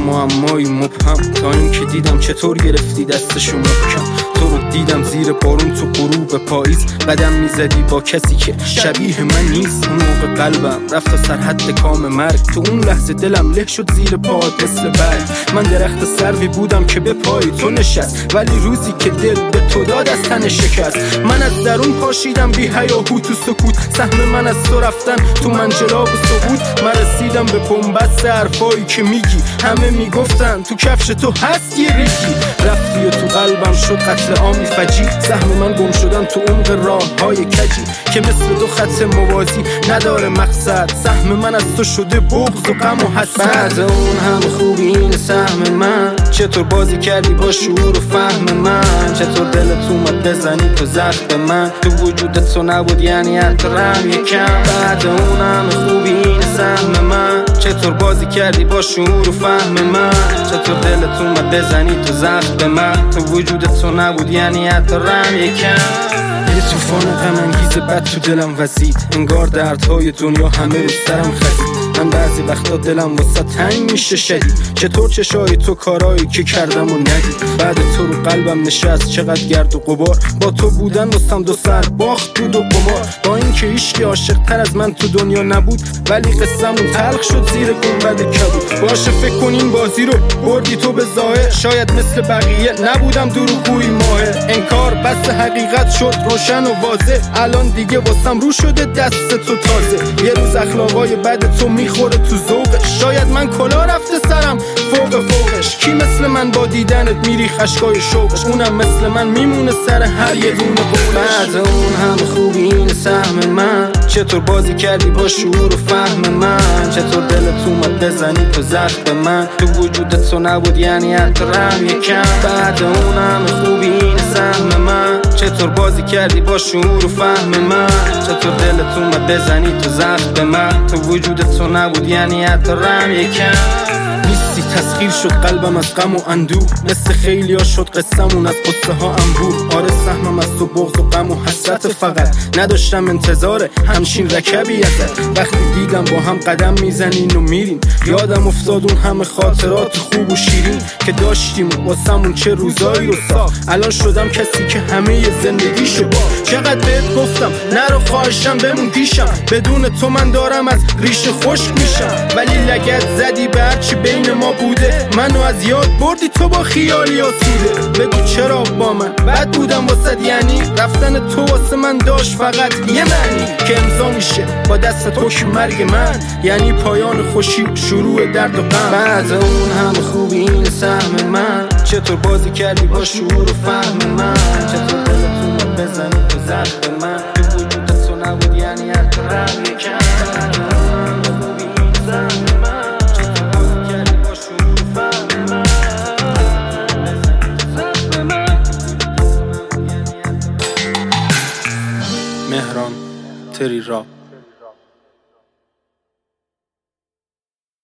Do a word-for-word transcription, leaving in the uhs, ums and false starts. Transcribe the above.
معمایی مبهم تا اینکه دیدم چطور گرفتی دستشو محکم. تو رو دیدم زیر بارون تو غروب پاییز، قدم میزدی با کسی که شبیه من نیست. اون موقع قلبم رفت تا سرحد کام مرگ، تو اون لحظه دلم له شد زیر پات مثل برگ. من درخت سروی بودم که به پای تو نشست، ولی روزی که دل به تو داد از تن شکست. من از درون پاشیدم بی هیاهو تو سکوت، سهم من از تو رفتن تو منجلاب و سقوط. من رسیدم به بنبست حرفایی که میگی، همه میگفتن تو کفش تو هست یه ریگی. رفتی و تو قلبم شد قتل عامی فجی، سهم من گم شدن تو عمق راه های کجی که مثل دو خط موازی نداره مقصد. سهم من از تو شده بغض و غم و حسد. بعد اون همه خوبی این سهم من، چطور بازی کردی با شعور و فهم من؟ چطور دلت اومد بزنی تو زخم من؟ تو وجودت تو نبود یعنی حترم یکم. بعد اون همه خوبی این سهم من، چطور بازی کردی با شعور و فهم من؟ چطور دلت اومد بزنی تو زخم من؟ تو وجودت تو نبود یعنی حترم یکم. یه طوفان غم انگیز بد تو دلم وزید، انگار دردهای دنیا همه رو سرم خزید. من بعضی وقتا دلم واسه تنگ میشه شدید، چطور چشای تو کارایی که کردم و ندید. بعد تو رو قلبم نشست چقدر گرد و غبار، با تو بودن واسم دو سر باخت بود و قمار. با اینکه هیچکی عاشق تر از من تو دنیا نبود، ولی قصه‌مون تلخ شد زیر گنبد کبود. باشه فکر کن این بازی رو بردی تو به ظاهر، شاید مثل بقیه نبودم دروغگوی ماهر. انکار بس حقیقت شد روشن و واضح، الان دیگه واسم رو شده دست تو تازه. یه روز اخلاقای بد تو میخوره تو ذوقش، شاید من کلا رفته سرم فوق فوقش. کی مثل من با دیدنت میری خشکای شوقش، اونم مثل من میمونه سر هر یه دونه قولش. بعد اون همه خوبی این سهم من، چطور بازی کردی با شعور و فهم من؟ چطور دلت اومد بزنی تو زخم من؟ تو وجودت تو نبود یعنی حترم یکم. بعد اون همه خوبی این سهم من، چطور بازی کردی با شعور و فهم من؟ چطور دلت اومد بزنی تو زخم من؟ تو وجودت تو نبود یعنی حترم یکم. نیستی تسخیر شد قلبم از غم و اندوه، مثل خیلی ها شد قصه‌مون از قصه ها انبوه. آره سهمم از تو بغض و غم و حسرت، فقط نداشتم انتظار همچین رکبی ازت. وقتی دیدم با هم قدم میزنین و میرین، یادم افتاد اون همه خاطرات خوب و شیرین که داشتیم واسمون چه روزایی رو ساخت. الان شدم کسی که همه زندگیشو با. چقدر بهت گفتم نرو خواهشم بمون پیشم، بدون تو من دارم از ریشه خشک میشم. ولی لگد زدی به هرچی بین ما بوده، منو از یاد بردی تو با خیالی آسوده. بگو چرا با من بد بودم واسد، یعنی رفتن تو واسه من داشت فقط یه معنی که امضا میشه با دست حکم مرگ من، یعنی پایان خوشی شروع درد و غم. بعد اون همه خوبی این سهم من، چطور بازی کردی با شعور و فهم من؟ چطور دلت اومد بزنی تو زخم من؟ تو وجودت تو نبود یعنی حترم یکم. مهران تری را